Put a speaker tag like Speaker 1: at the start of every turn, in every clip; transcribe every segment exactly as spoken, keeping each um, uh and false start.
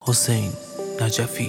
Speaker 1: حسین نجفی.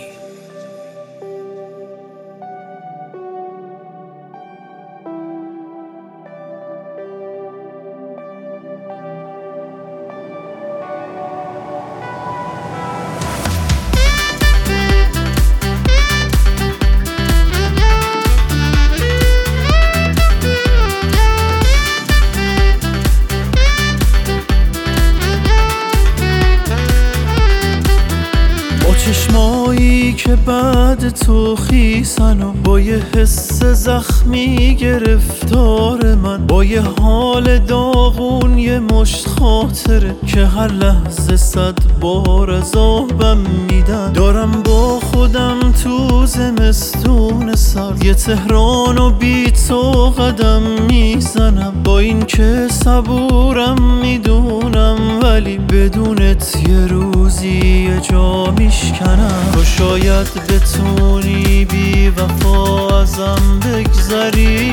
Speaker 2: چشمایی که بعد تو خیسن و با یه حس زخمی گرفتار من، با یه حال داغون یه مشت خاطره که هر لحظه صد بار عذابم میدن. دارم با خودم تو زمستون سرد یه تهران و بی تو قدم میزنم، با این که صبورم میدونم ولی بدونت یه روزی یه جا میشکنم. تو شاید بتونی بی وفا ازم بگذری،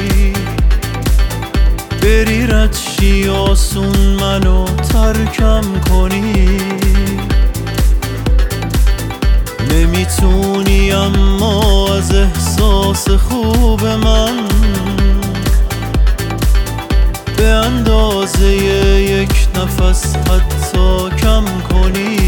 Speaker 2: بری رد شی آسون منو ترکم کنی. نمیتونی اما از احساس خوب من به اندازه یک نفس حتی کم کنی.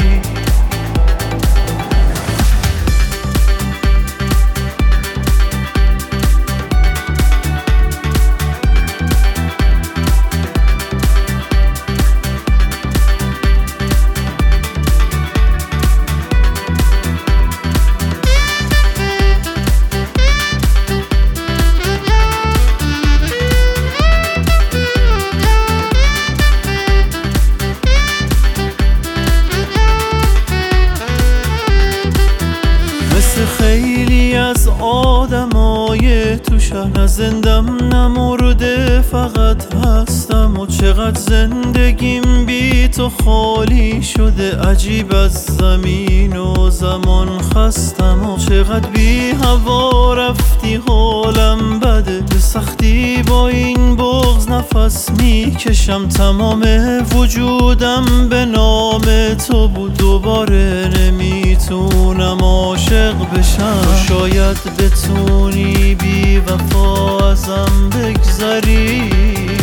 Speaker 2: خیلی از آدمای تو شهر نزندم نمرده فقط هستم و چقدر زندگیم بی تو خالی شده. عجیب از زمین و زمان خستم و چقدر بی هوا رفتی حالم بده. به سختی با این بغض نفس میکشم، تمام وجودم به نام تو بود. دوباره نمیتونم عاشق بشم. تو شاید بتونی بی وفا ازم بگذری،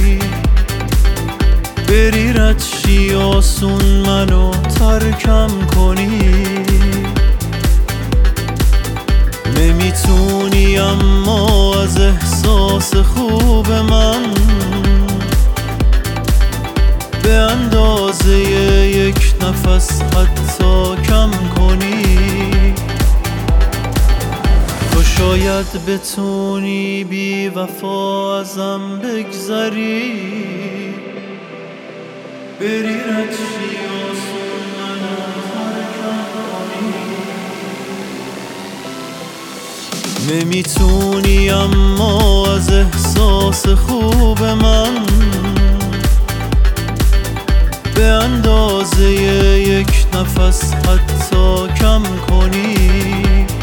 Speaker 2: بری رد شی آسون منو ترکم کنی. نمیتونی اما از احساس خوب من به اندازه یک نفس حتی کم کنی. تو شاید بتونی بی وفا ازم بگذری، بری رد شی آسون منو ترکم کنی. نمیتونی اما از احساس خوب من به اندازه یک نفس حتی کم کنی.